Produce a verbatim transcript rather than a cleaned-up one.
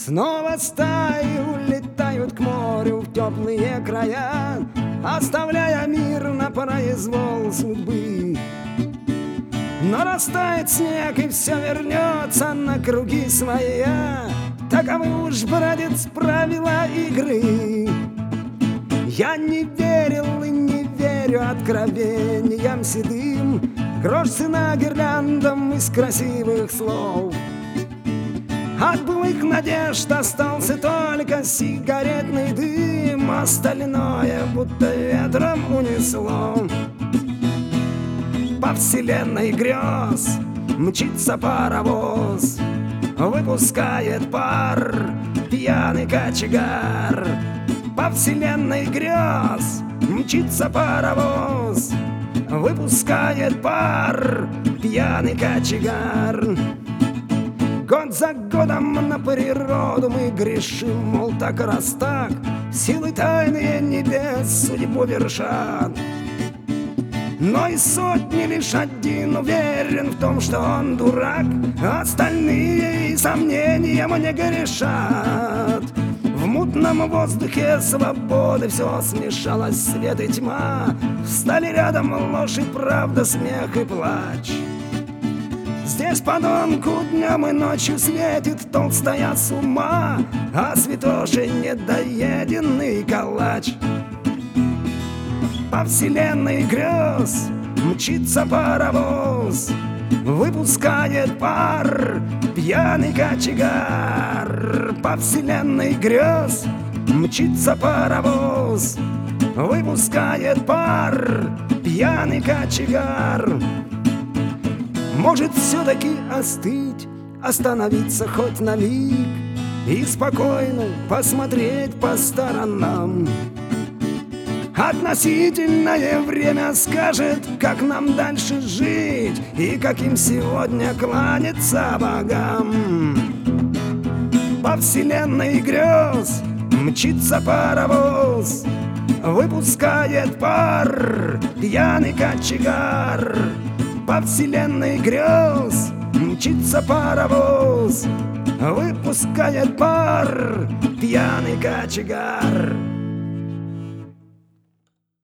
Снова стаи улетают к морю в теплые края, оставляя мир на произвол судьбы. Но растает снег, и все вернется на круги своя. Таковы уж, братец, правила игры. Я не верил и не верю откровениям седым, грош цена гирляндам из красивых слов. От былых надежд остался только сигаретный дым, остальное будто ветром унесло. По вселенной грез мчится паровоз, выпускает пар пьяный кочегар. По вселенной грез мчится паровоз, выпускает пар пьяный кочегар. Год за годом на природу мы грешим, мол, так раз так, силы тайные небес судьбу вершат. Но из сотни лишь один уверен в том, что он дурак, остальные и сомнением не грешат. В мутном воздухе свободы все смешалось, свет и тьма. Встали рядом ложь и правда, смех и плач. Здесь подонку днем и ночью светит толстая с ума, а святоши недоеденный калач. По вселенной грез мчится паровоз, выпускает пар пьяный кочегар. По вселенной грез мчится паровоз, выпускает пар пьяный кочегар. Может все-таки остыть, остановиться хоть на миг и спокойно посмотреть по сторонам. Относительное время скажет, как нам дальше жить и каким сегодня кланяться богам. По вселенной грез мчится паровоз, выпускает пар пьяный кочегар. По вселенной грез мчится паровоз, выпускает пар пьяный кочегар.